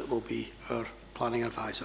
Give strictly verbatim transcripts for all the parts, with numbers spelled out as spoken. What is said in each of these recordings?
will be our planning advisor.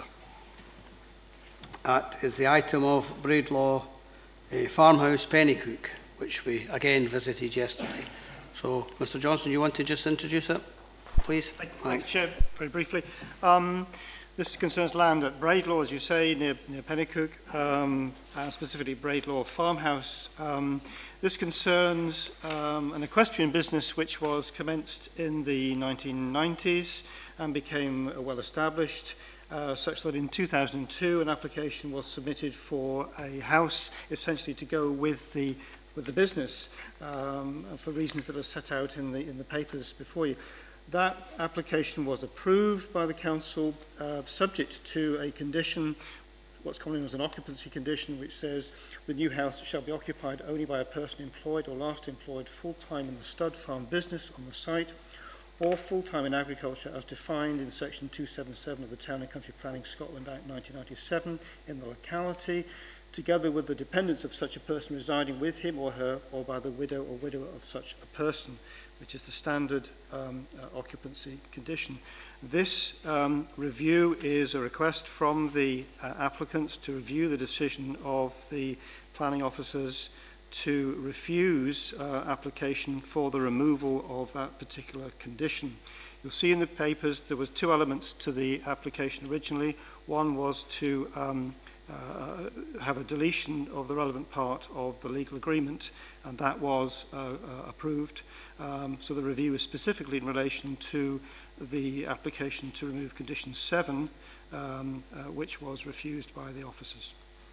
That is the item of Braidlaw uh, Farmhouse Pennycook, which we again visited yesterday. So, Mr Johnson, you want to just introduce it, please? Thanks, Chair. Very briefly. Um, this concerns land at Braidlaw, as you say, near, near Pennycook, um, and specifically Braidlaw Farmhouse. Um, this concerns um, an equestrian business which was commenced in the nineteen nineties and became uh, well established, uh, such that in two thousand two an application was submitted for a house essentially to go with the with the business, um, for reasons that are set out in the in the papers before you. That application was approved by the council, uh, subject to a condition, what's commonly known as an occupancy condition, which says the new house shall be occupied only by a person employed or last employed full-time in the stud farm business on the site, or full-time in agriculture as defined in section two seventy-seven of the Town and Country Planning Scotland Act nineteen ninety-seven in the locality, together with the dependents of such a person residing with him or her, or by the widow or widower of such a person, which is the standard um, uh, occupancy condition. This um, review is a request from the uh, applicants to review the decision of the planning officers to refuse uh, application for the removal of that particular condition. You'll see in the papers there was two elements to the application originally. One was to um, Uh, have a deletion of the relevant part of the legal agreement, and that was uh, uh, approved. Um, so the review is specifically in relation to the application to remove condition seven, um, uh, which was refused by the officers.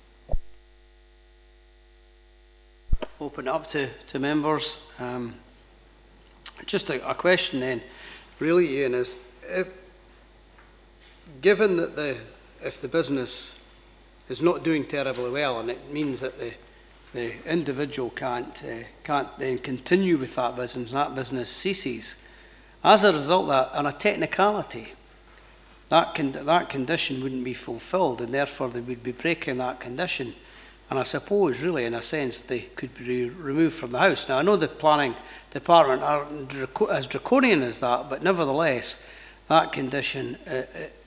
Open up to, to members. Um, just a, a question then, really, Ian, is if, given that the if the business is not doing terribly well, and it means that the the individual can't uh, can't then continue with that business, and that business ceases. As a result of that, on a technicality, that con that condition wouldn't be fulfilled, and therefore they would be breaking that condition. And I suppose, really, in a sense, they could be removed from the house. Now, I know the planning department aren't as draconian as that, but nevertheless, that condition Uh,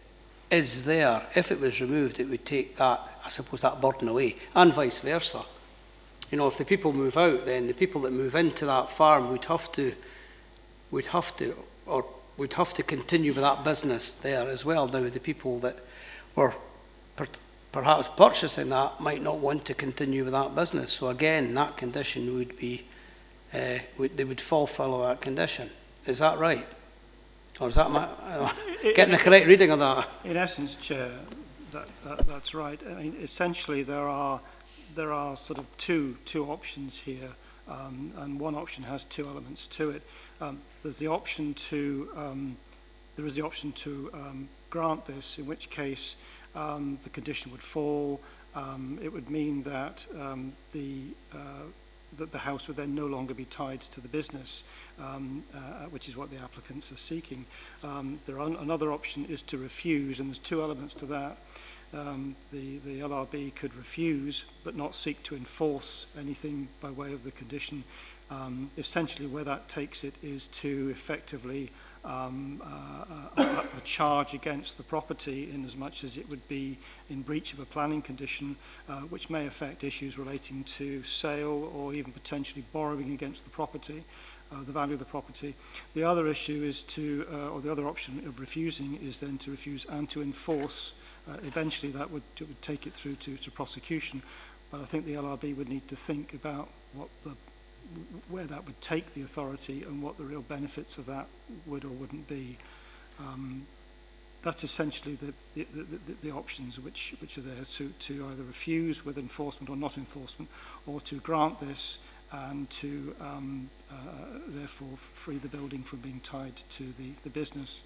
is there. If it was removed, it would take that, I suppose, that burden away, and vice versa. You know, if the people move out, then the people that move into that farm would have to, would have to, or would have to continue with that business there as well. Now, the people that were per perhaps purchasing that might not want to continue with that business. So again, that condition would be, uh, would, they would fulfil that condition. Is that right? Or is that my, uh, getting the correct reading of that? In essence, Chair, that, that, that's right. I mean, essentially, there are there are sort of two two options here, um, and one option has two elements to it. Um, there's the option to um, there is the option to um, grant this, in which case um, the condition would fall. Um, it would mean that um, the uh, that the house would then no longer be tied to the business, um, uh, which is what the applicants are seeking. Um, there are another option is to refuse, and there's two elements to that. Um, the, the L R B could refuse, but not seek to enforce anything by way of the condition. Um, essentially, where that takes it is to effectively um, uh, a, a charge against the property, in as much as it would be in breach of a planning condition, uh, which may affect issues relating to sale or even potentially borrowing against the property, uh, the value of the property. The other issue is to, uh, or the other option of refusing is then to refuse and to enforce. Uh, eventually, that would, it would take it through to, to prosecution. But I think the L R B would need to think about what the where that would take the authority and what the real benefits of that would or wouldn't be. Um, that's essentially the, the, the, the, the options which, which are there, to, to either refuse with enforcement or not enforcement, or to grant this and to um, uh, therefore free the building from being tied to the, the business.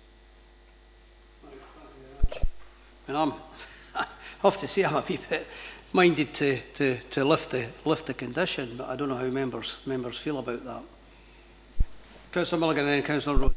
And I'm, I have to say I'm a wee bit minded to, to, to lift the lift the condition, but I don't know how members members feel about that. Councillor Milligan and then Councillor Rose.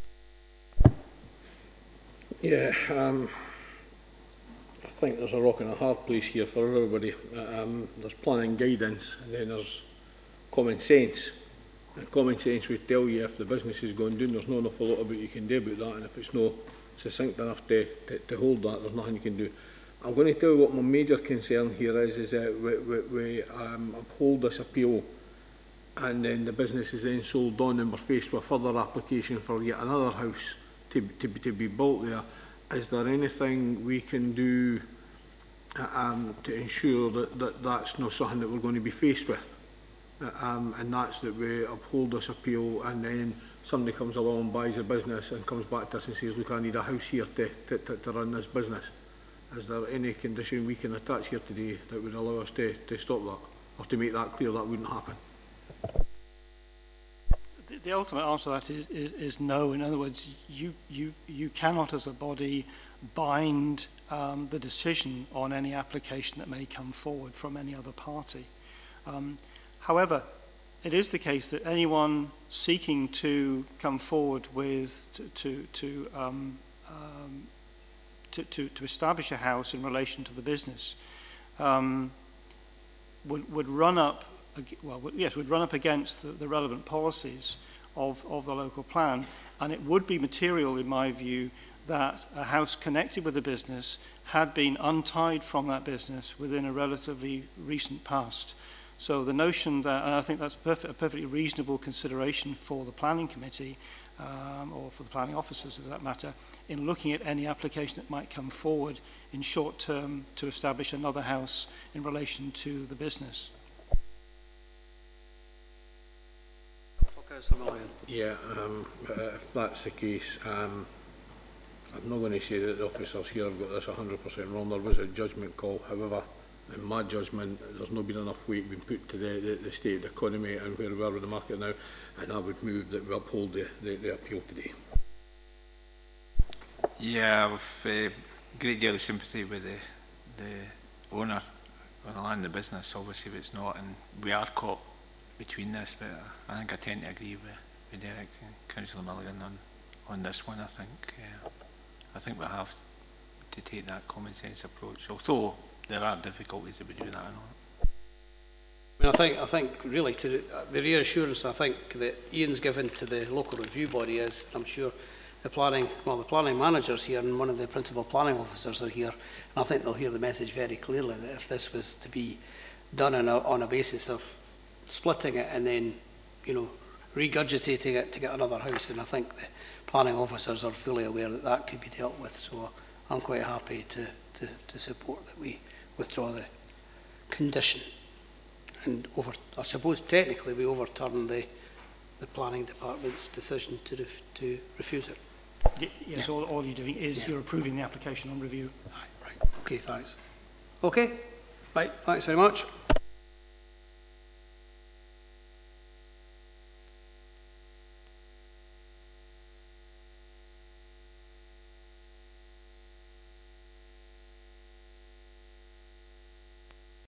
Yeah, um, I think there's a rock and a hard place here for everybody. Um, there's planning guidance, and then there's common sense. And common sense would tell you if the business is going down, there's not an awful lot about you can do about that, and if it's not succinct enough to, to, to hold that. There's nothing you can do. I'm going to tell you what my major concern here is, is that we, we, we um, uphold this appeal and then the business is then sold on and we're faced with further application for yet another house to, to, to be built there. Is there anything we can do uh, um, to ensure that, that that's not something that we're going to be faced with? Uh, um, and that's that we uphold this appeal and then somebody comes along, buys a business and comes back to us and says, look, I need a house here to, to, to, to run this business. Is there any condition we can attach here today that would allow us to, to stop that, or to make that clear that wouldn't happen? The, the ultimate answer to that is, is, is no. In other words, you, you, you cannot as a body bind um, the decision on any application that may come forward from any other party. Um, however, it is the case that anyone seeking to come forward with, to, to, to um, um, To, to, to establish a house in relation to the business um, would, would run up, well, would, yes, would run up against the, the relevant policies of, of the local plan, and it would be material, in my view, that a house connected with the business had been untied from that business within a relatively recent past. So the notion that, and I think that's perfect, a perfectly reasonable consideration for the planning committee, Um, or for the planning officers for that matter, in looking at any application that might come forward in short term to establish another house in relation to the business. Yeah, um, uh, if that's the case, um, I'm not going to say that the officers here have got this one hundred percent wrong. There was a judgment call. However, in my judgment, there's not been enough weight being put to the, the, the state of the economy and where we are with the market now, and I would move that we uphold the, the, the appeal today. Yeah, with a uh, great deal of sympathy with the, the owner of the land, the business, obviously it's not, and we are caught between this, but I think I tend to agree with, with Derek and Councillor Milligan on, on this one. I think, uh, I think we have to take that common sense approach, although there are difficulties if we do that or not. I mean, I think, I think really to the, the reassurance I think that Ian's given to the local review body is, I'm sure the planning, well the planning manager's here and one of the principal planning officers are here, and I think they'll hear the message very clearly that if this was to be done on a, on a basis of splitting it and then, you know, regurgitating it to get another house, and I think the planning officers are fully aware that that could be dealt with, so I'm quite happy to, to, to support that we withdraw the condition. And over, I suppose technically we overturn the, the planning department's decision to, ref, to refuse it. Y yes, yeah. all, all you're doing is yeah. you're approving the application on review. Right, right, okay, thanks. Okay, right, thanks very much.